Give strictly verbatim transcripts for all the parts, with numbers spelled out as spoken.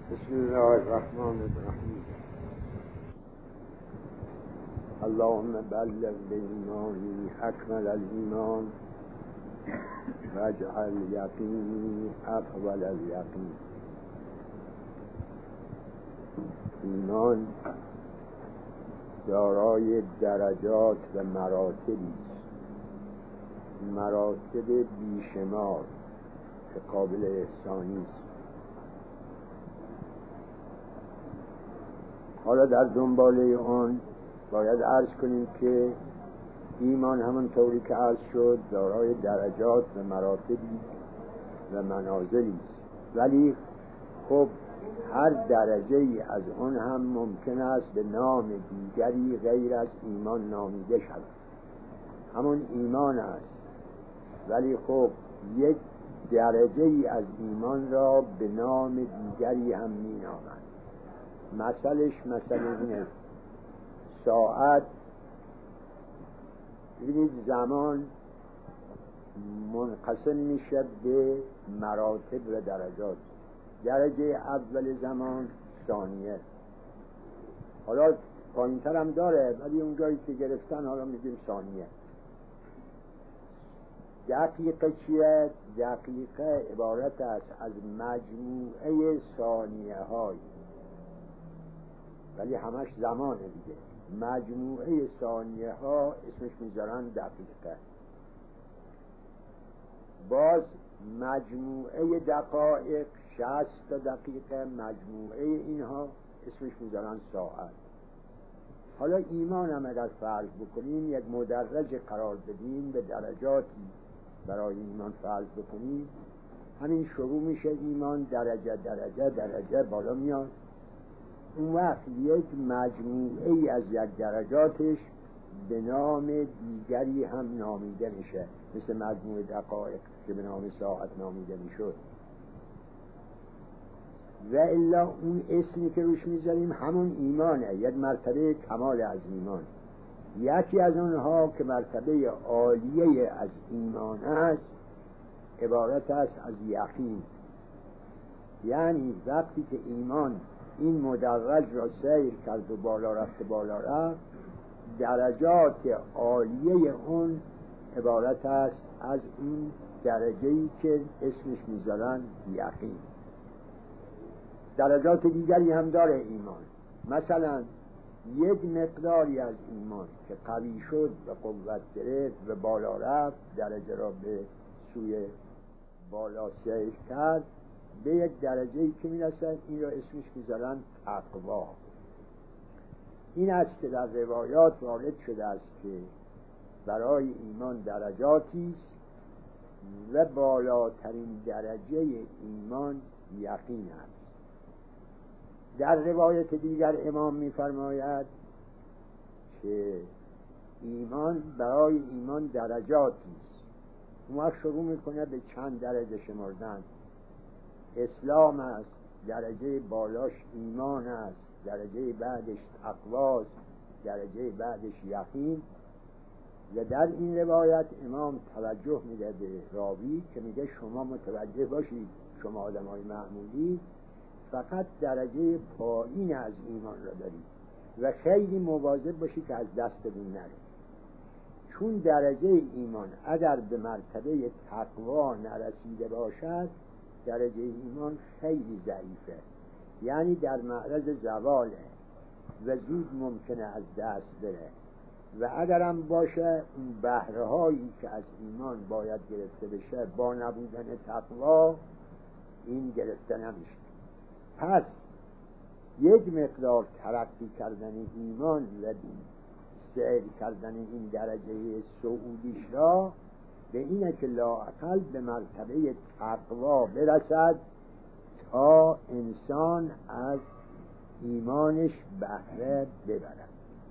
بسم الله الرحمن الرحیم. اللهم بلغ بإيماني أكمل الإيمان واجعل یقینی افضل الیقین. ایمان دارای درجات و مراتبی است، مراتب بیشمار که قابل احسانی است. حالا در دنباله آن باید عرض کنیم که ایمان همون طوری که عرض شد دارای درجات و مراتبی و منازلی است، ولی خب هر درجه ای از آن هم ممکن است به نام دیگری غیر از ایمان نامیده شود. همون ایمان است، ولی خب یک درجه ای از ایمان را به نام دیگری هم می نامند. مثلش مثل اینه، ساعت، ببینید زمان منقسم میشه به مراتب و درجات. درجه اول زمان ثانیه، حالا پایین‌تر هم داره ولی اونجایی که گرفتن حالا میگیم ثانیه. دقیقه چیه؟ دقیقه عبارت است از مجموعه ثانیه های، ولی همش زمانه دیگه. مجموعه ثانیه ها اسمش میذارن دقیقه. باز مجموعه دقایق، شصت تا دقیقه، مجموعه اینها اسمش میذارن ساعت. حالا ایمان هم اگر فرض بکنیم یک مدرج قرار بدیم، به درجاتی برای ایمان فرض بکنیم، همین شروع میشه ایمان درجه درجه درجه بالا میاد. اون وقت یک مجموعه ای از یک درجاتش به نام دیگری هم نامیده میشه، مثل مجموعه دقایق که به نام ساعت نامیده میشد. و الا اون اسمی که روش میذاریم همون ایمانه، یک مرتبه کمال از ایمان. یکی از اونها که مرتبه عالیه از ایمان است عبارت است از یقین. یعنی وقتی که ایمان این مدرج را سیر کرد و بالا رفت بالا رفت، درجات عالیه اون عبارت است از این درجه‌ای که اسمش میذارن یقین. درجات دیگری هم داره ایمان. مثلا یک مقداری از ایمان که قوی شد و قوت گرفت و بالا رفت، درجه را به سوی بالا سیر کرد، به یک درجه‌ای که میرسد، این را اسمش میذارن تقوا. این است که در روایات وارد شده است که برای ایمان درجاتی است و بالاترین درجه ایمان یقین است. در روایت دیگر امام می‌فرماید که ایمان برای ایمان درجاتی است. اون شروع میکنه به چند درجه شمردن. اسلام است، درجه بالاش ایمان است، درجه بعدش تقواست، درجه بعدش یقین. و در این روایت امام توجه میده به راوی که میگه شما متوجه باشید، شما آدمای معمولی فقط درجه پایین از ایمان را دارید و خیلی مواظب باشید که از دستتون نره، چون درجه ایمان اگر به مرتبه تقوا نرسیده باشد درجه ایمان خیلی ضعیفه، یعنی در معرض زواله و زود ممکنه از دست بره. و اگرم باشه اون بهرهایی که از ایمان باید گرفته بشه با نبودن تقوا این گرفته نمیشه. پس یک مقدار ترقی کردن ایمان و سیر کردن این درجه صعودیش را به اینه که لااقل به مرتبه تقوا برسد تا انسان از ایمانش بهره ببرد.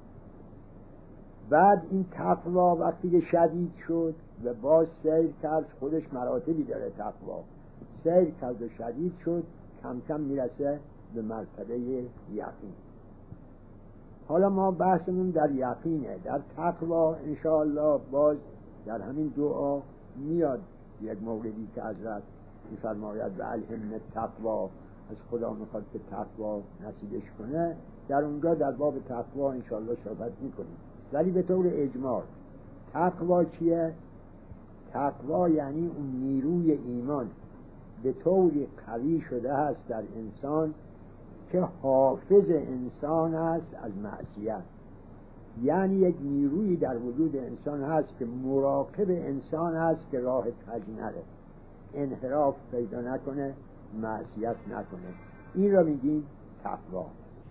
بعد این تقوا وقتی که شدید شد و باز سیر کرد، خودش مراتبی داره تقوا، سیر کرد و شدید شد، کم کم میرسه به مرتبه یقین. حالا ما بحثمون در یقینه. در تقوا انشاءالله باز در همین دعا میاد یک موردی که حضرت می‌فرماید و الهمنا التقوا، از خدا میخواد که تقوا نصیبش کنه. در اونجا در باب تقوا انشاءالله صحبت میکنیم. ولی به طور اجمال تقوا چیه؟ تقوا یعنی اون نیروی ایمان به طوری قوی شده است در انسان که حافظ انسان است از معصیت. یعنی یک نیروی در وجود انسان هست که مراقب انسان هست که راه کج نره، انحراف پیدا نکنه، معصیت نکنه. این را میگیم تقوا.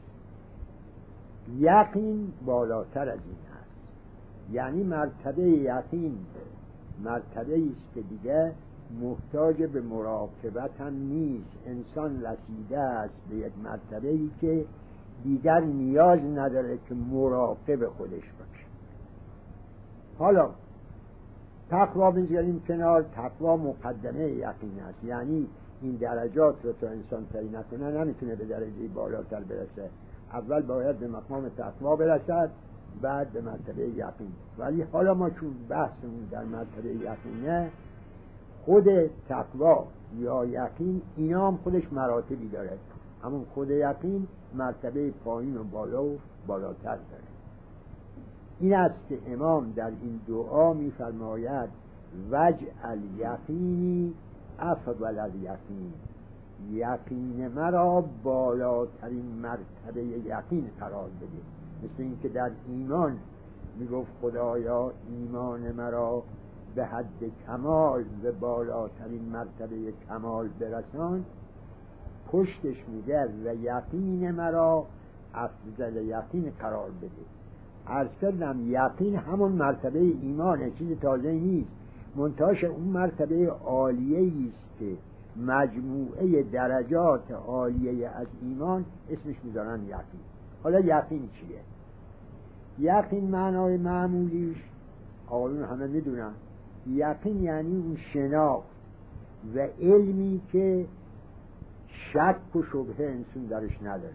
یقین بالاتر از این هست، یعنی مرتبه یقین مرتبه است که دیگه محتاج به مراقبت هم نیست. انسان رسیده است به یک مرتبه ای که دیگر نیاز نداره که مراقب خودش باشه. حالا تقوا بذاریم کنار، تقوا مقدمه یقین است. یعنی این درجات رو تا انسان طی نکنه نمیتونه به درجه بالاتر برسه. اول باید به مقام تقوا برسد، بعد به مرتبه یقین. ولی حالا ما چون بحثمون در مرتبه یقینه، خود تقوا یا یقین اینا هم خودش مراتبی داره. همون خود یقین مرتبه پایین و بالا و بالاتر داره. این است که امام در این دعا می‌فرماید وجعل یقینی افضل الیقین، یقین مرا بالاترین مرتبه یقین قرار بده. مثل این که در ایمان میگفت خدایا ایمان مرا به حد کمال و بالاترین مرتبه کمال برسان، پشتش میگه و یقین مرا افضل یقین قرار بده. عرض کردم یقین همون مرتبه ایمانه، چیز تازه نیست، منتهاش اون مرتبه عالیه است که مجموعه درجات عالیه از ایمان اسمش میذارن یقین. حالا یقین چیه؟ یقین معنای معمولیش آقایون همه میدونن، یقین یعنی اون شناخت و علمی که شک و شبهه انسان درش نداره،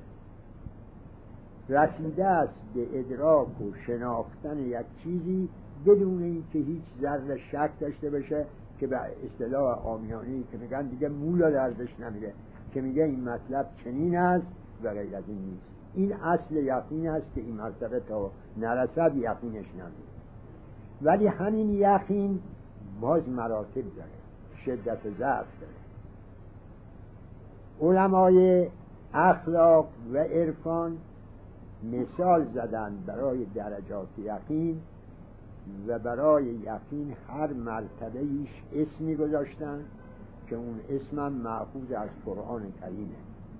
رسیده است به ادراک و شناختن یک چیزی بدون اینکه هیچ ذره شک داشته باشه، که به اصطلاح عامیانه‌ای که میگن دیگه مولا دردش نمیره، که میگه این مطلب چنین است و غیر از این نیست. این اصل یقین است که این مرتبه تا نرسد یقینش نمیره. ولی همین یقین باز مراتب داره، شدت ضعف داره. علمای اخلاق و عرفان مثال زدن برای درجات یقین و برای یقین هر مرتبه ایش اسمی گذاشتن که اون اسمم مأخوذ از قرآن کریمه.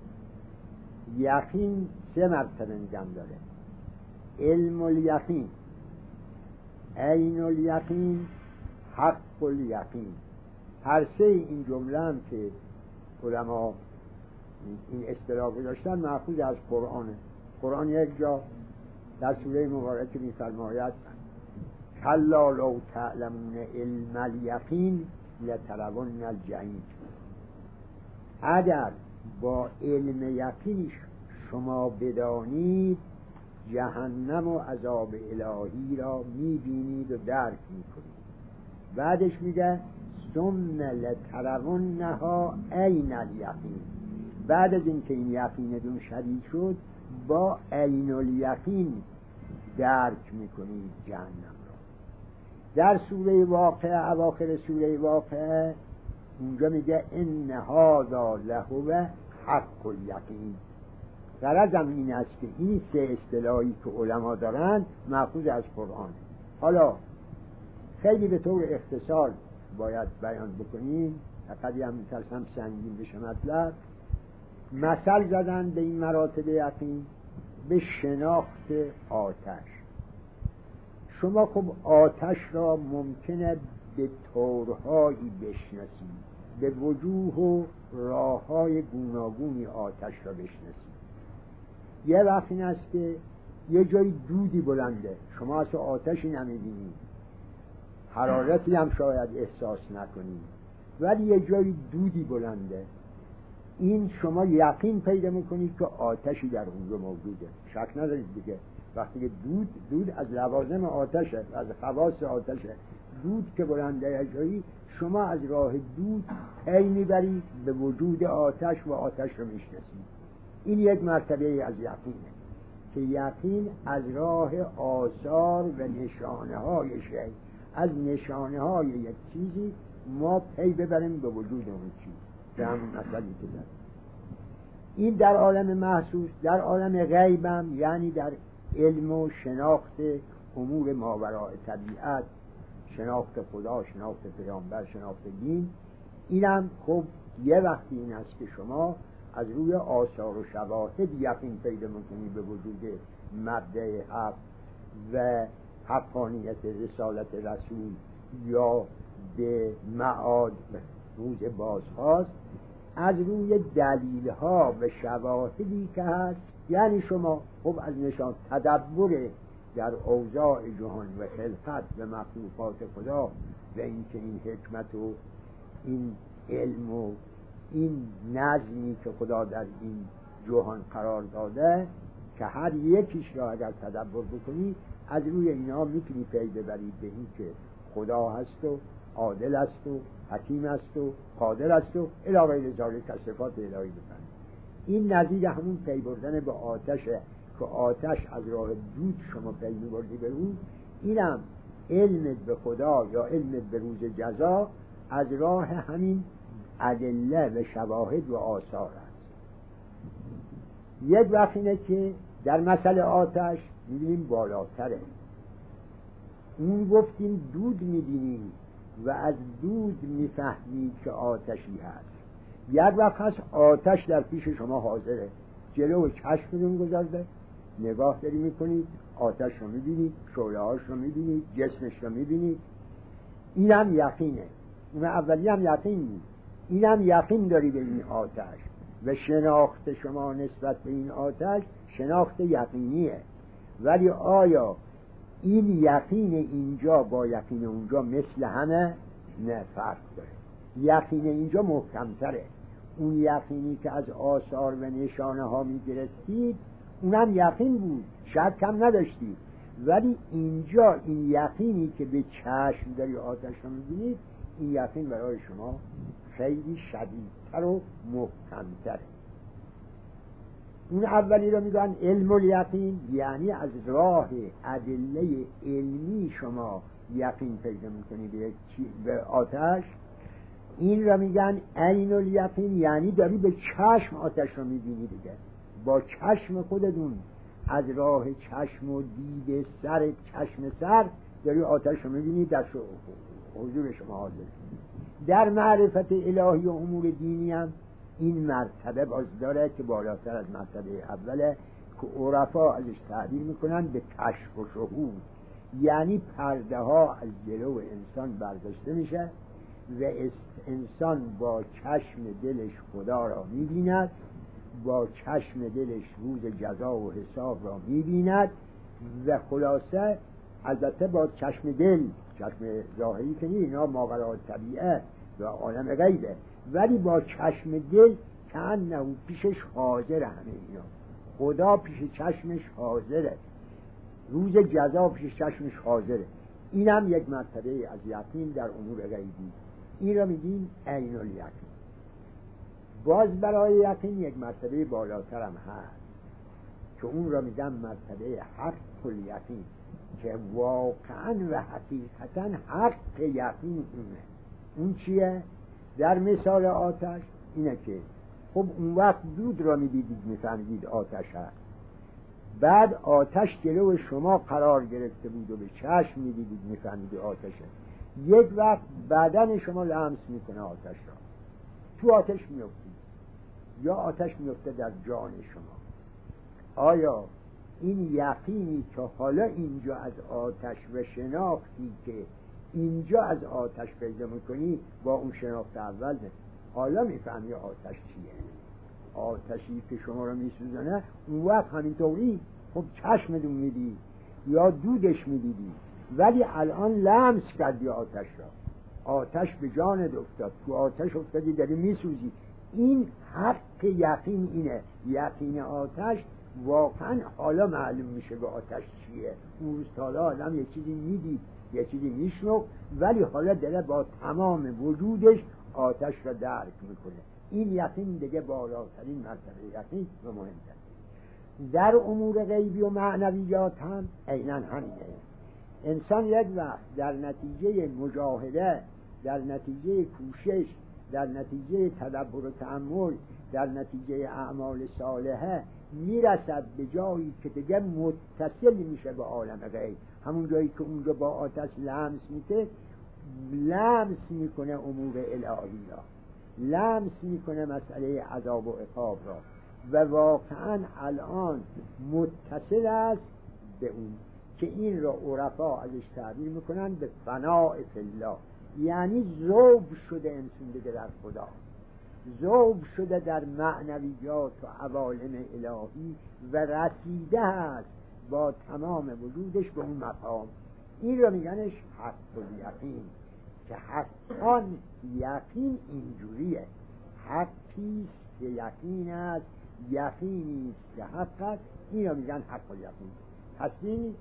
یقین سه مرتبه میگم داره: علم الیقین، عین الیقین، حق الیقین. هر سه این جمله هم که علما این اصطلاح گذاشتن مأخوذ از قرآنه. قرآن یک جا در سوره مبارکه می‌فرماید کلا لو تعلمون علم الیقین لترون الجحیم، اگر با علم یقین شما بدانید جهنم و عذاب الهی را می‌بینید و درک می‌کنید. بعدش میگه ثم لترونها عین الیقین، بعد از اینکه این یقینتون شدید شد با عین الیقین درک میکنید جهنم را. در سوره واقعه، اواخر سوره واقعه، اونجا میگه ان هذا لهو حق الیقین. غرضم این است که این سه اصطلاحی که علما دارن مأخوذ از قرآن. حالا خیلی به طور اختصار باید بیان بکنیم، فقط هم میترسم سنگین بشه مطلب. مثل زدن به این مراتب یقین به شناخت آتش. شما خب آتش را ممکنه به طورهایی بشناسید، به وجوه و راههای گوناگونی آتش را بشناسید. یه وقت این است که یه جای دودی بلنده، شما اصلا آتشی نمی‌بینید، حرارتی هم شاید احساس نکنید، ولی یه جای دودی بلنده، این شما یقین پیدا میکنید که آتشی در اونجا موجوده. شک ندارید دیگه. وقتی که دود دود از لوازم آتشه، از خواص آتشه، دود که بلنده جایی شما از راه دود پی میبرید به وجود آتش و آتش رو میشناسید. این یک مرتبه از یقینه که یقین از راه آثار و نشانه های شیء، از نشانه های یک چیزی ما پی ببریم به وجود اون چیز. به همون مسئله که داریم این در عالم محسوس. در عالم غیبم یعنی در علم و شناخت امور ماوراء طبیعت، شناخت خدا، شناخت پیامبر، شناخت دین، اینم خب یه وقتی این است که شما از روی آثار و شواهد یقین پیدا میکنید به وجود مبدأ حق و حقانیت رسالت رسول یا به معاد روز بازخواست، از روی دلیل ها و شواهدی که هست. یعنی شما خب از نشان تدبر در اوضاع جهان و خلقت و مخلوقات خدا و اینکه این حکمت و این علم و این نظمی که خدا در این جهان قرار داده که هر یکیش را اگر تدبر بکنی از روی اینا میتونی پی ببرید به این که خدا هست و عادل است و حکیم است و قادر است و الی غیر ذالک از صفات الهی بفهمید. این نظیر همون پی بردن به آتشه که آتش از راه دود شما پی میبردی به اون. اینم علم به خدا یا علم به روز جزا از راه همین ادله و شواهد و آثار است. یک وقت اینه که در مسئله آتش میبینیم بالاتره. اون گفتیم دود میبینیم و از دود میفهمید که آتشی هست. یک وقت هست آتش در پیش شما حاضره، جلو چشمتون گذارده، نگاه داری میکنید، آتش رو میبینید، شعله هاش رو میبینید، جسمش رو میبینید. این هم یقینه. اون اولی هم یقین بود، این هم یقین داری به این آتش و شناخت شما نسبت به این آتش شناخت یقینیه. ولی آیا این یقین اینجا با یقین اونجا مثل همه؟ نه، فرق داره. یقین اینجا محکمتره. اون یقینی که از آثار و نشانه ها میگرفتید اونم یقین بود، شک هم نداشتید. ولی اینجا این یقینی که به چشم داری آتش رو میبینید، این یقین برای شما خیلی شدیدتر و محکمتره. اون اولی رو میگن علم الیقین، یعنی از راه ادله علمی شما یقین پیدا میکنی به, به آتش. این رو میگن عین الیقین، یعنی داری به چشم آتش رو میبینی دیگه، با چشم خودتون از راه چشم و دید سر چشم سر داری آتش رو میبینی در حضور شما حاضر. در معرفت الهی و امور دینی هم این مرتبه باز داره که بالاتر از مرتبه اوله که عرفا ازش تعبیر میکنن به کشف و شهود. یعنی پرده ها از جلو انسان برداشته میشه و انسان با چشم دلش خدا را میبیند، با چشم دلش روز جزا و حساب را میبیند و خلاصه البته با چشم دل، چشم ظاهری که نیست، اینا ماوراء طبیعه و عالم غیبه، ولی با چشم دل که انه پیشش حاضر همه اینا. خدا پیش چشمش حاضره، روز جزا پیش چشمش حاضره. این هم یک مرتبه از یقین در امور غیبی. این را میگیم عین الیقین. باز برای یقین یک مرتبه بالاتر هم هست که اون را میگم مرتبه حق الیقین، که واقعا و حقیقتا حق یقین اونه. اون چیه؟ در مثال آتش اینه که خب اون وقت دود را میدیدید میفهمیدید آتش هست، بعد آتش جلو شما قرار گرفته بود و به چشم میدیدید میفهمیدید آتشه. یک وقت بدن شما لمس میکنه آتش را، تو آتش میفتید یا آتش میفته در جان شما. آیا این یقینی که حالا اینجا از آتش و شناختی که اینجا از آتش پیدا میکنی با اون شناخت اول ده، حالا میفهمی آتش چیه؟ آتشی که شما رو میسوزنه اون وقت همینطوری خب چشمتون میدید یا دودش میدیدی، ولی الان لمس کردی آتش را، آتش به جانت افتاد، تو آتش افتادی داری میسوزی. این حق یقین اینه. یقین آتش واقعا حالا معلوم میشه به آتش چیه. اون روز تالا آدم یه چیزی میدید یه چیزی میشنو، ولی حالا داره با تمام وجودش آتش را درک میکنه. این یقین دیگه بالاترین مرتبه یقین و مهمترین. در امور غیبی و معنویات هم عیناً همینه. انسان یک وقت در نتیجه مجاهده، در نتیجه کوشش، در نتیجه تدبر و تأمل، در نتیجه اعمال صالحه میرسد به جایی که دیگه متصل میشه به عالم غیب. همون جایی که اونجا با آتش لمس میشه، لمس میکنه امور الهی را، لمس میکنه مسئله عذاب و عقاب را و واقعا الان متصل است به اون، که این را عرفا ازش تعبیر میکنن به فناء فی الله، یعنی ذوب شده انسان دیگه در خدا، ذوب شده در معنویات و عوالم الهی و رسیده است با تمام وجودش به اون مقام. این را میگنش حق الیقین، که حقا یقین اینجوریه، حقیست که یقین است، یقینیست که حق است، این را میگن حق الیقین. پس این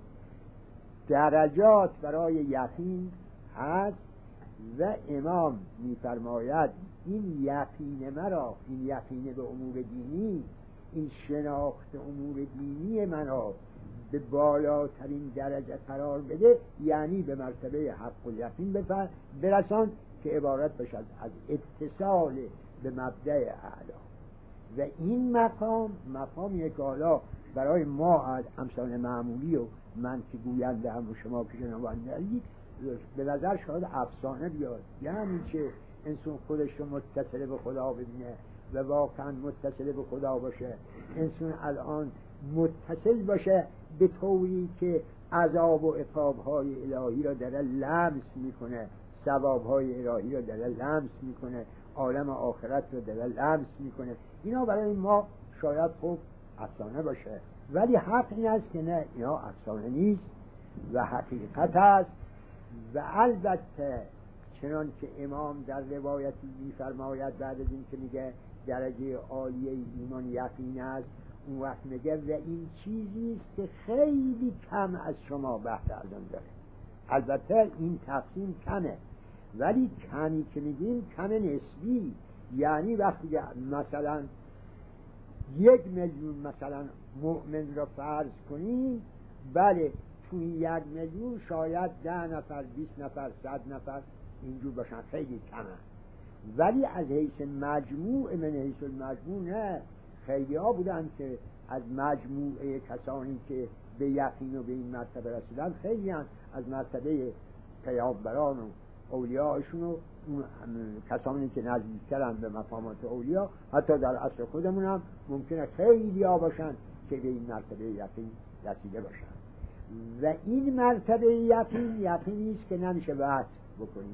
درجات برای یقین هست و امام میفرماید این یقین مرا، این یقین به امور دینی، این شناخت امور دینی مرا به بالاترین درجه قرار بده، یعنی به مرتبه حق الیقین برسان که عبارت باشد از اتصال به مبدأ اعلی. و این مقام مقامیه که حالا برای ما از امثال معمولی و من که گوینده هم و شما که شنونده اید به نظر شاید افسانه بیاد، یعنی چه انسان خودش رو متصل به خدا ببینه و واقعا متصل به خدا باشه، انسان الان متصل باشه به طوری که عذاب و عقاب‌های الهی را داره لمس میکنه، ثواب‌های الهی را داره لمس میکنه، عالم آخرت را داره لمس میکنه. اینا برای ما شاید خوب افسانه باشه، ولی حق این است که نه، اینا افسانه نیست و حقیقت است. و البته چنان که امام در روایتی می‌فرماید بعد از این که میگه درجه عالیه ایمان یقین است، اون وقت میگه و این چیزی است که خیلی کم از شما بهره از آن داره. البته این تقسیم کمه، ولی کمی که میگیم کم نسبی، یعنی وقتی مثلا یک میلیون مثلا مؤمن را فرض کنیم، بله توی یک میلیون شاید ده نفر، بیست نفر، صد نفر اینجور باشن، خیلی کمه. ولی از حیث مجموع، من حیث المجموع نه، خیلی ها بودن که از مجموعه کسانی که به یقین و به این مرتبه رسیدن، خیلی هم از مرتبه پیامبران و اولیاءشون و کسانی که نزدیکترن به مقامات اولیاء، حتی در عصر خودمون هم ممکنه خیلی ها باشن که به این مرتبه یقین رسیده باشن. و این مرتبه یقین یقینی است که نمیشه وصف بکنیم.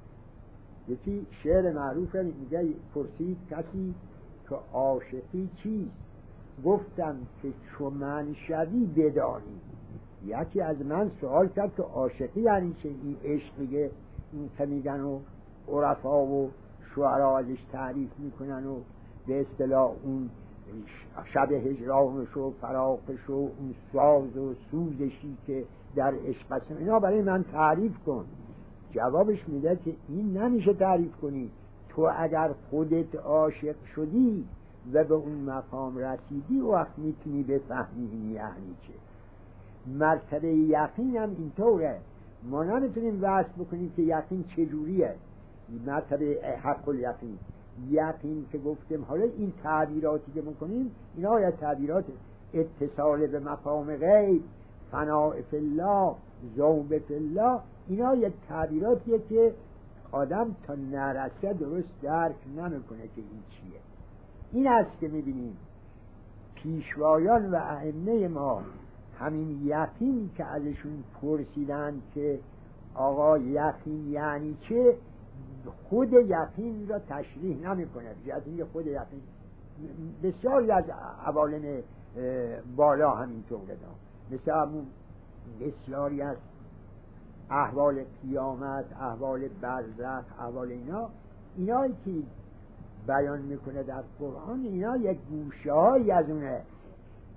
یکی شعر معروفه میگه پرسید کسی که عاشقی چیست، گفتم که چو من شوی بدانی. یکی از من سوال کرد که عاشقی یعنی چه؟ این عشقیه این که میگن و عرفا و شعرا ازش تعریف میکنن و به اصطلاح اون شب هجرانش و فراقش و اون ساز و سوزشی که در عشق است، اینا برای من تعریف کن. جوابش میده که این نمیشه تعریف کنی، تو اگر خودت عاشق شدی و به اون مقام رسیدی وقت میتونی بفهمی این یعنی چه. مرتبه یقین هم اینطوره، ما نمیتونیم وصف بکنیم که یقین چجوریه. مرتبه حق الیقین، یقین که گفتیم، حالا این تعبیراتی که میکنیم اینا یا تعبیرات اتصال به مقام غیب، فناء فی الله، ذوب فی الله، اینا یک تعبیراتیه که آدم تا نرسه درست درک نمیکنه که این چیه. این است که میبینیم پیشوایان و ائمه ما همین یقین که ازشون پرسیدن که آقا یقین یعنی چه، خود یقین را تشریح نمیکنه. یعنی خود یقین بسیاری از عوالم بالا همینطوره دا، مثل همون بسیاری از احوال قیامت، احوال برزخ، احوال اینا، اینایی که بیان میکنه در قرآن، اینا یک گوشه هایی از اونه.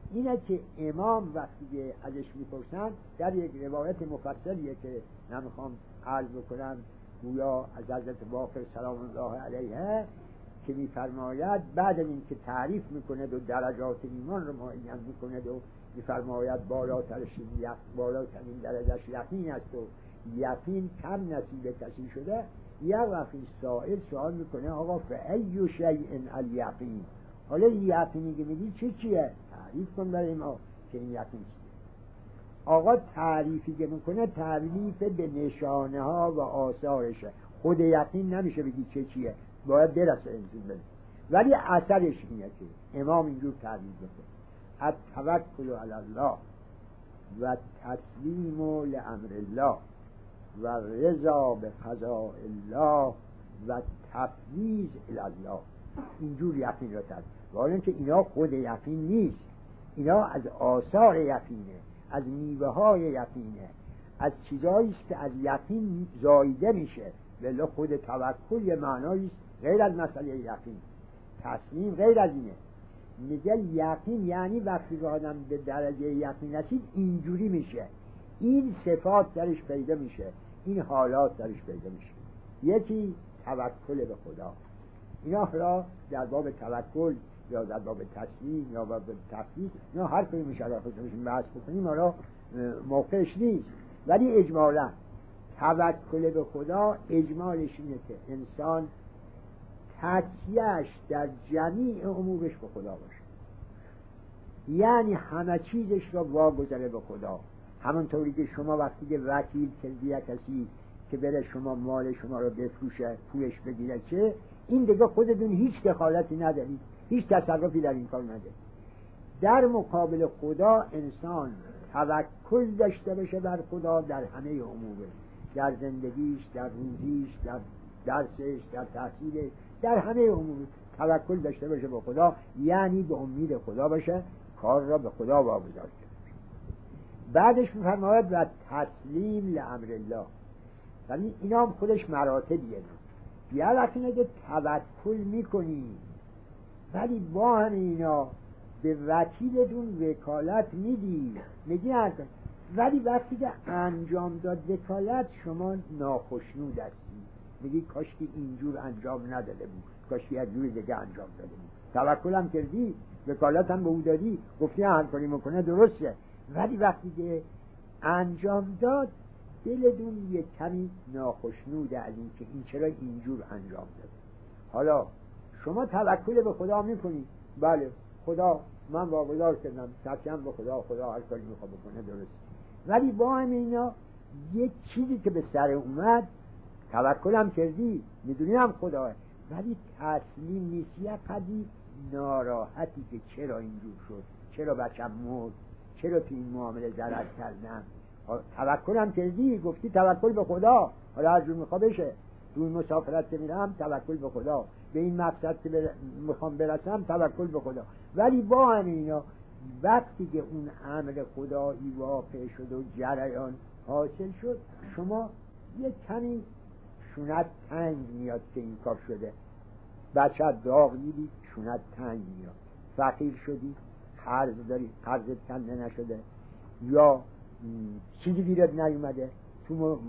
اینه که امام وقتی که ازش میپرسن در یک روایت مفصلیه که نمیخوام عرض بکنم، گویا از حضرت باقر سلام الله علیه که میفرماید بعد از این که تعریف میکنه و درجات ایمان رو معین میکنه و میفرماید بالاترش یق بالاترین درجهش یقین است و یقین کم نصیب کسی شده. یک وقتی سائل سوال میکنه آقا فأی شیء الیقین، حالا یقینی که میگی چی چیه؟ تعریف کن برای ما که این یقین چیه. آقا تعریفی که میکنه تعریف به نشانه ها و آثارشه، خود یقین نمیشه بگی چه چیه، باید برسه انسان بده. ولی اثرش اینه که امام اینجور تعریف میکنه: التوکل علی الله و تسلیم لامر الله و رضا به قضاء الله و تفویض الی الله. اینجور یقین را تعریف. ولی اینکه اینا خود یقین نیست، اینا از آثار یقینه، از میوه های یقینه، از چیزایی است که از یقین زایده میشه. ولی خود توکل یه معنایی غیر از مسئله یقین، تسلیم غیر از اینه. میگه یقین یعنی وقتی که آدم به درجه یقین رسید اینجوری میشه، این صفات درش پیدا میشه، این حالات درش پیدا میشه. یکی توکل به خدا. اینا حالا در باب توکل یا در باب تسلیم یا باب تفویض اینا هر کاری میشه را خودمون بحث بکنیم، حالا موقعش نیست. ولی اجمالا توکل به خدا اجمالش اینه که انسان تکیهش در جمیع امورش به خدا باشه، یعنی همه چیزش را واگذاره به خدا. همونطوری که شما وقتی که وکیل کردی کسی که بره شما مال شما را بفروشه پولش بگیره، چه این دیگه خودتون هیچ دخالتی ندارید، هیچ تصرفی در این کار ندارید. در مقابل خدا انسان توکل داشته باشه بر خدا در همه امورش، در زندگیش، در روزیش، در درسش، در تحصیلش، در همه امور توکل داشته باشه به خدا، یعنی به امید خدا باشه، کار را به خدا واگذار کنه. بعدش می‌فرماید و تسلیم لامر الله. ولی اینا هم خودش مراتبیه. یه وقتی که توکل میکنی ولی با هم اینا به وکیلتون وکالت میدی، میگی هرکن، ولی وقتی که انجام داد وکالت شما ناخشنود هستی، میگی کاش که اینجور انجام نداده بود، کاش که از جور دیگه انجام داده بود. توکل هم کردی، وکالت هم به او دادی، گفتی هر کاری میکنه درسته، ولی وقتی که انجام داد دلتون یک کمی ناخشنوده از این که این چرا اینجور انجام داده. حالا شما توکل به خدا میکنی، بله خدا من واگذار کردم، تکیم به خدا، خدا هر کاری میخواد بکنه درست، ولی با هم اینا یک چیزی که به سر اومد توکلم کردی، میدونی هم خداه، ولی تسلیم نیست. یک قدی ناراحتی که چرا اینجور شد، چرا بچم مرد، چرا تو این معامله ضرر کردم. توکلم کردی، گفتی توکل به خدا، حالا هر جور میخواد بشه، تو این مسافرت که میرم توکل به خدا، به این مقصد که بر... میخوام برسم توکل به خدا، ولی با هم اینا وقتی که اون امر خدایی واقع شد و جریان حاصل شد، شما یک کمی شونت تنگ میاد که این کار شده. بچه داغ دیدی شونت تنگ میاد، فقیر شدی، قرض داری قرضت کنده نشده، یا چیزی گیرت نیومده، تو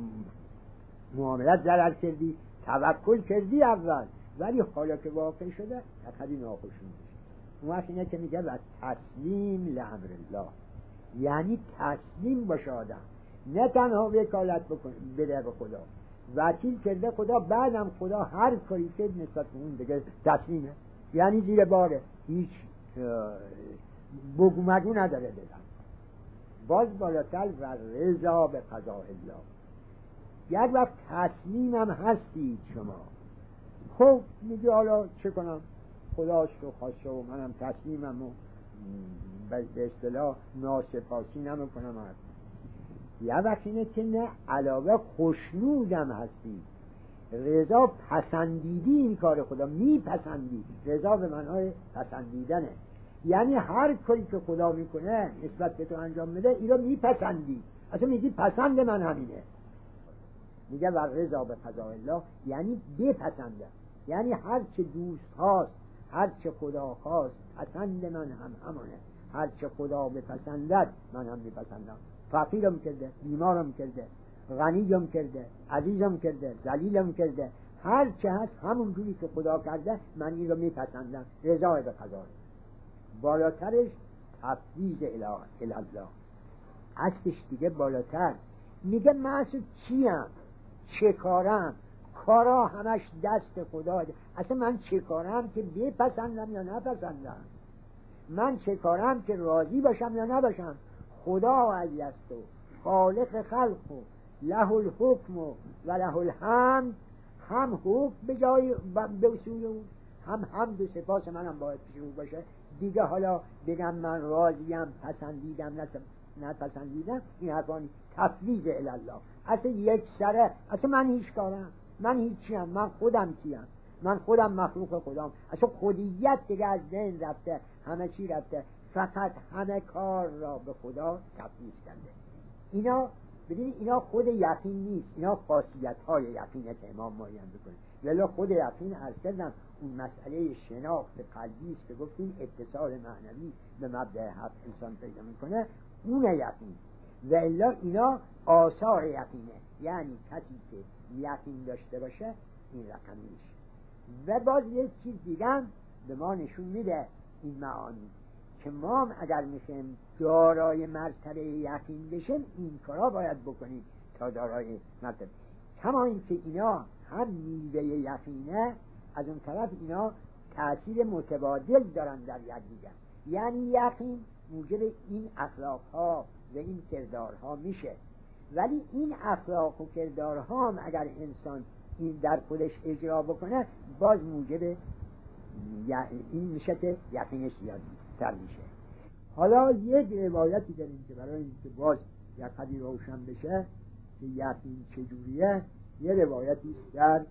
معاملت ضرر کردی، توکل کردی اول، ولی حالا که واقع شده اخری ناخوشون میشه. اون وقت اینه که میگه و تسلیم لامر الله، یعنی تسلیم باشه آدم، نه تنها وکالت بکن بده به خدا، وکیل کرده خدا، بعدم خدا هر کاری که نسبت به اون دیگه تسلیمه، یعنی زیر باره، هیچ بگو مگو نداره بدن. باز بالاتر و رضا به قضاء الله، یک وقت تسلیم هم هستید شما. خب میگی حالا چه کنم، خداش رو خواسته و منم تسلیمم و به اصطلاح ناسپاسی نمیکنم. یه وقت اینه که نه، علاوه خوشنودم هستی، رضا پسندیدی این کار خدا، میپسندی. رضا به معنای پسندیدنه، یعنی هر کاری که خدا میکنه نسبت به تو انجام میده این رو میپسندی، اصلا میگی پسند من همینه. میگه و رضا به قضاء الله یعنی بپسنده، یعنی هر چه دوست هاست، هر چه خدا خواست پسند من هم همونه. هرچه خدا بپسندد من هم میپسندم. فقیرم کرده، بیمارم کرده، غنیم کرده، عزیزم کرده، ذلیلم کرده، هر چه هست همون جوری که خدا کرده من این رو میپسندم، رضای به قضا. بالاترش تفویض الی الله، عکسش دیگه بالاتر. میگه معصوم چیم، چه کارم، کارا همش دست خدا. اصلا من چه کارم که بپسندم یا نپسندم، من چه کارم که راضی باشم یا نباشم. خدا علی است و خالق خلق و له الحکم و له الحمد. هم حکم به جای به سوی اون، هم حمد و سپاس منم باید پیش او باشه. دیگه حالا بگم من راضیم، پسندیدم نپسندیدم، این حرفانی. تفویض الی الله، اصلا یک سره، اصلا من هیچ کارم، من هیچیم، من خودم کیم، من خودم مخلوق خودم. اصلا خودیت دیگه از ذهن رفته، همه چی رفته، فقط همه کار را به خدا تفویض کرده. اینا ببینید اینا خود یقین نیست، اینا خاصیت های یقینه که امام معین بکنه. ولی خود یقین عرض کردم اون مسئله شناخت قلبی است که گفتیم اتصال معنوی به مبدأ حق انسان پیدا میکنه، اون یقین. و الا اینا آثار یقینه، یعنی کسی که یقین داشته باشه این رقم میشه. و باز یک چیز دیگه به ما نشون میده این معانی، که ما اگر میخوایم دارای مرتبه یقین بشیم این کارا باید بکنیم تا دارای مرتبه. کما این که اینا هم میوه یقینه، از اون طرف اینا تأثیر متبادل دارن در یکدیگر. یعنی یقین موجب این اخلاق ها و این کردارها میشه، ولی این اخلاق و کردارها هم اگر انسان این در خودش اجرا بکنه باز موجب این میشه که یقینش زیاد تر میشه. حالا یک روایتی داریم که برای اینکه باز یقینی روشن بشه که یقین چجوریه، یه روایتی است در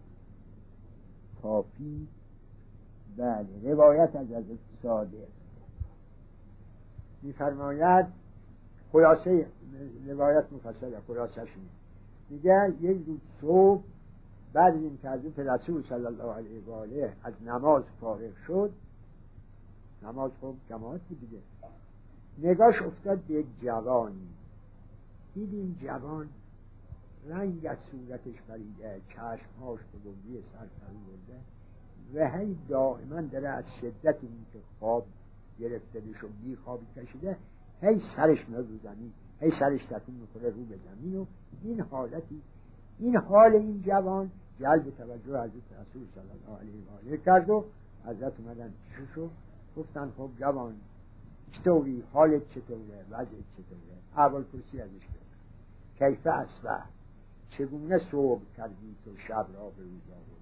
کافی. بله، روایت از حضرت صادق میفرماید، خلاصه روایت مفصله، خلاصش میگه یک روز صبح بعد از این که حضرت رسول صلی الله علیه و آله از نماز فارغ شد، نماز خب جماعت دیگه، نگاش افتاد به یک جوانی. دید این جوان رنگ از صورتش پریده، چشمهاش به گنگی سر فرو برده و هی دائما داره از شدت این که خواب گرفته بشه و بی خوابی کشیده، هی سرش میاد رو زمین، هی سرش تکون میخوره رو به زمین. و این حالتی، این حال این جوان جلب توجه حضرت رسول صلی الله علیه و آله کرد و حضرت اومدن پیششو گفتن خب جوان چطوری، حالت چطوره، وضعت چطوره؟ اول پرسی ازش کرد کیف اصبح، چگونه صبح کردی تو شب را به روز آوردی؟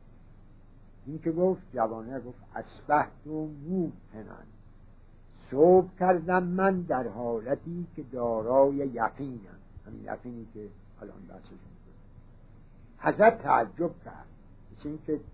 این که گفت جوانه گفت اصبحت و موقنا، صبح کردم من در حالتی که دارای یقینم، همین یقینی که الان بحثش میکنه. حضرت تعجب کرد، مثل این که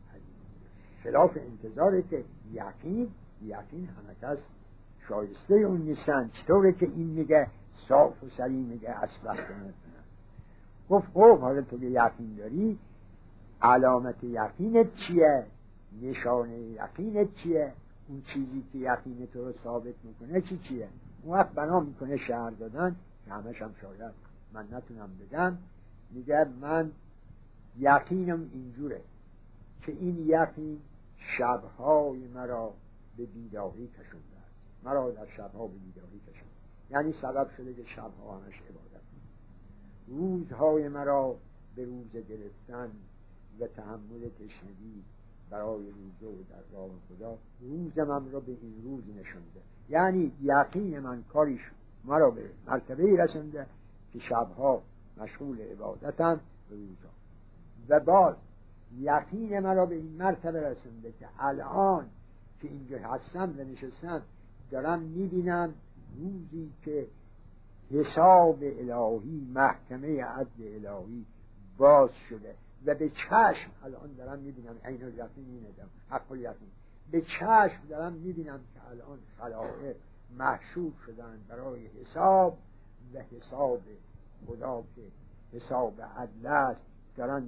خلاف انتظاره که یقین یقین همه کس شایسته اون نیستن، چطوره که این میگه صاف و سری میگه اصبحت کنه؟ گفت خب حالا تو که یقین داری، علامت یقینت چیه؟ نشانه یقینت چیه؟ اون چیزی که یقین تو رو ثابت میکنه چی چیه؟ اون وقت بنا میکنه شهر دادن که همش هم شاید من نتونم بگم. میگه من یقینم اینجوره که این یقین شبهای مرا به بیداری کشونده است، مرا در شبها به بیداری کشونده، یعنی سبب شده که شبها همش عبادت کنم، روزهای مرا به روزه گرفتن و تحمل تشنگی برای روزه و در راه خدا، روزم را به این روز نشونده. یعنی یقین من کاریش مرا به مرتبه‌ای رسونده که شبها مشغول عبادتم به روزها، و باز یقین مرا به این مرتبه رسونده که الان که اینجا هستم و نشستم دارم میبینم روزی که حساب الهی، محکمه عدل الهی باز شده و به چشم الان دارم میبینم، عین الیقین اینه، حق الیقین، به چشم دارم میبینم که الان خلائق محشور شدن برای حساب و حساب خدا که حساب عدل است، دارن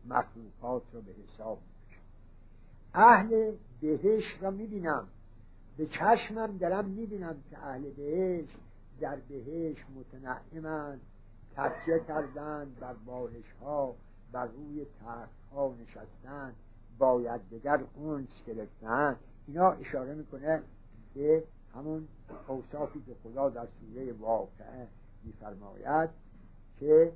مخلوقات رو به حساب میکشن. اهل بهشت را میبینم به چشمم دارم میبینم که اهل بهشت در بهشت متنعمند، تکیه کردند بر بالش ها، بر روی تخت ها نشستند، باید دگر اونس گرفتند. اینا اشاره میکنه به همون اوصافی که خدا در سوره واقعه میفرماید که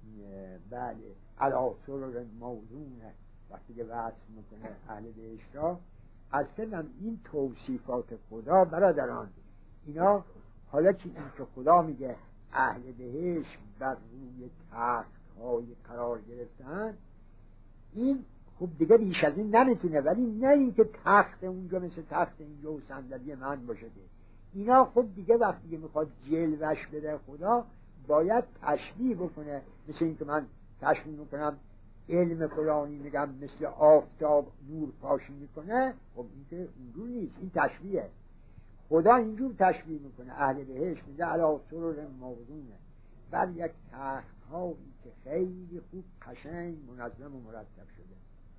بله علی سرر موضونه. وقتی که وصف میکنه اهل بهشت را از کردم این توصیفات خدا برادران، اینا حالا که این که خدا میگه اهل بهشت بر روی تخت های قرار گرفتن، این خب دیگه بیش از این نمیتونه، ولی نه این که تخت اونجا مثل تخت اینجا و صندلی من باشه. اینا خب دیگه وقتی که میخواد جلوش بده خدا باید تشبیه بکنه، مثل این که من تشبیه میکنم علم فلانی میگم مثل آفتاب نور پاشی میکنه، خب این که اونجور نیست، این تشبیه. خدا اینجور تشبیه میکنه اهل بهشت میگه علی سرر موضونه، بر یک تخت هایی که خیلی خوب قشنگ منظم و مرتب شده،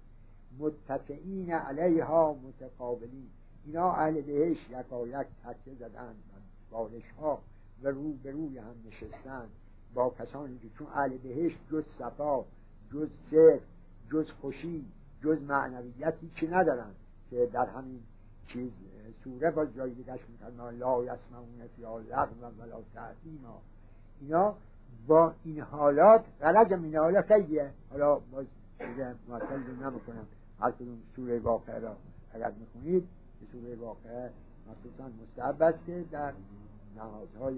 متکئین علیها متقابلین. اینا اهل بهشت یکا یک تکیه زدن بالش ها و رو به روی هم نشستن با کسانی که چون اهل بهشت جز صفا، جز سر، جز خوشی، جز معنویتی چی ندارن که در همین چیز سوره با جایی دیگرش میکنن لا یسمعون فیها لغوا ولا تأثیما. اینا با این حالات غرض من حالا خیلیه، حالا باز دیگه معطل نمیکنم، هر کدوم سوره واقعه را اگر میخونید به سوره واقعه مخصوصا مستحب است که در نمازهای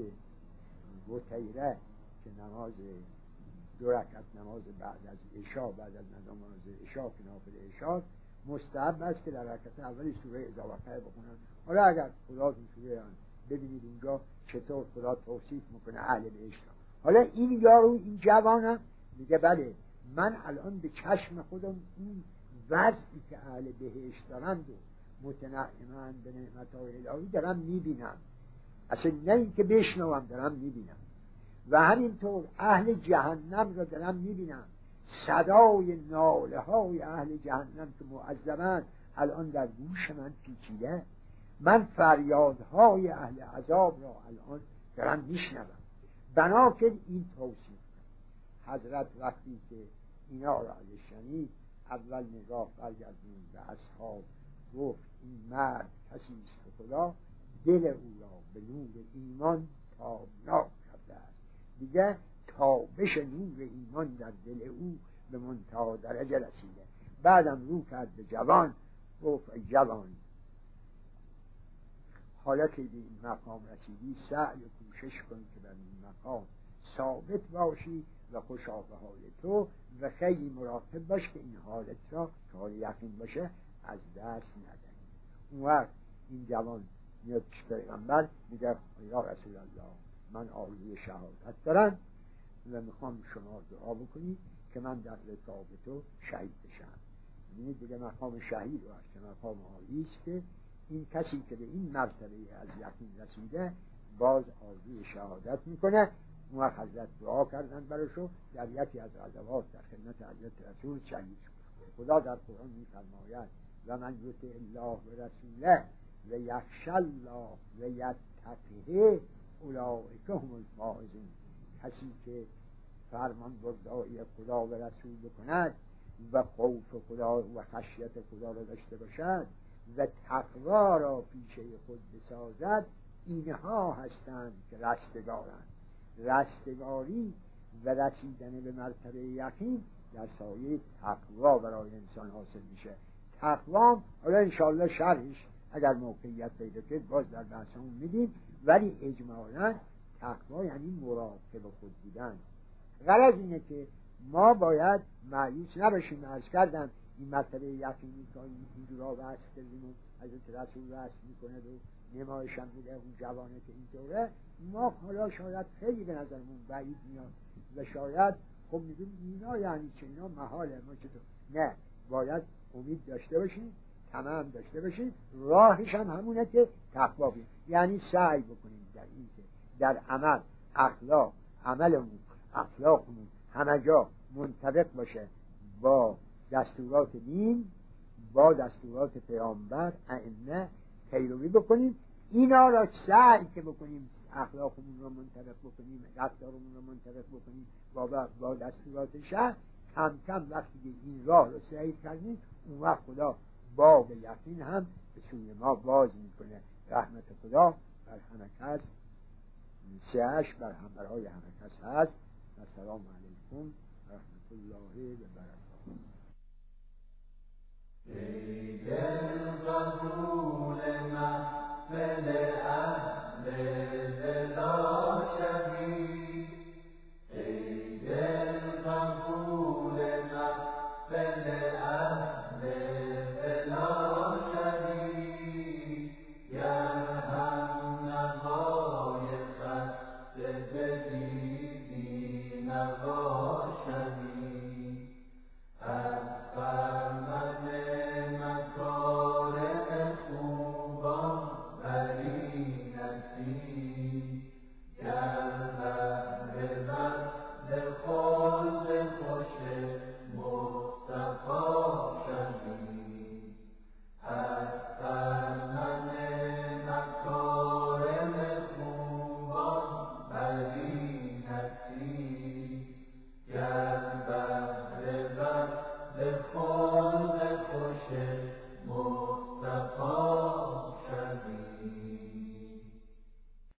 وتیره که نماز دو رکعت نماز بعد از عشا، بعد از نماز عشا که نافله عشا، مستحب است که در رکعت اولی سوره اذا وقع بخونن. حالا اگر خدا این سوره ببینید اونجا چطور خدا توصیف میکنه اهل بهشت. حالا این یارو این جوانم میگه بله من الان به چشم خودم این وضعی که اهل بهشت دارند و متنعمند به نعمتهای الهی دارم میبینم، اصلا نه این که بشنوم دارم میبینم، و همینطور اهل جهنم را دارم میبینم، صدای ناله های اهل جهنم که معذبند الان در گوش من پیچیده، من فریادهای اهل عذاب را الان دارم میشنوم. بناکن این توصیف حضرت وقتی که اینا را ازش شنید اول نگاه برگردوند به اصحاب، گفت این مرد کسی است که خدا دل او را به نور ایمان تابناک کرده است. دیگه تابش نور ایمان در دل او به منتهی درجه رسیده. بعدم رو کرد به جوان، گفت ای جوان حالا که به این مقام رسیدی سعی و کوشش کن که در این مقام ثابت باشی و خوشا به حال تو و خیلی مراقب باش که این حالت را که حال یقین باشه از دست ندهی. اون وقت این جوان میاد پیش پیغمبر میگه یا رسول الله من آرزوی شهادت دارم و میخوام شما دعا بکنی که من در رکاب تو شهید بشم. یعنی دیگه مقام شهید و است که مقام عالی است که این کسی که به این مرتبه از یقین رسیده باز آرزوی شهادت میکنه. اون وقت حضرت دعا کردن براشو، در یکی از غزوات در خدمت حضرت رسول شهید شد. خدا در قرآن میفرماید و من یطع الله و رسوله و یخشی الله و یتقه اولئک هم الفائزون. کسی که فرمان برداری خدا و رسول بکند و خوف خدا و خشیت خدا را داشته باشد و تقوا را پیشه خود بسازد، اینها هستند که رستگارند. رستگاری و رسیدن به مرتبه یقین در سایه تقوا برای انسان حاصل میشه. تقوا حالا انشاءالله شرحش اگر موقعیت پیدا کرد باز در بحثمون میدیم، ولی اجمالا تقوا یعنی مراقب خود بودن. غرض اینه که ما باید مایوس نباشیم. عرض کردم این مرتبه یقینی که اینجورا وصف کردیم و حضرت رسول وصف میکنه و نمایش هم میده اون جوانه که اینطوره، ما حالا شاید خیلی به نظرمون بعید میاد و شاید خب میگیم اینا یعنی چه، اینا محاله، ما چطور؟ نه، باید امید داشته باشیم، تمام داشته باشیم. راهش هم همونه که تقوا بیم، یعنی سعی بکنیم در این که در عمل اخلاق عملمون اخلاقمون همه جا منطبق باشه با دستورات دین، با دستورات پیامبر ائمه پیروی بکنیم. اینا را سعی که بکنیم اخلاقمون را منطبق بکنیم، رفتارمون را منطبق بکنیم با با دستورات شرع. کم کم وقتی که این راه رو سعی کردیم، اون وقت خدا باب یقین هم به سوی ما باز میکنه. رحمت خدا بر همه کس، سعیش بر هم برای همه کس هست. و سلام علیکم و رحمت الله و برکاته. ای دل قبول محفل اهل دلا شوی، ای دل قبول محفل اهل دلا شوی، گر هم نوای خسته بدیدی نوا شوی، از فرمد مکارم خوبان بری نصیب گر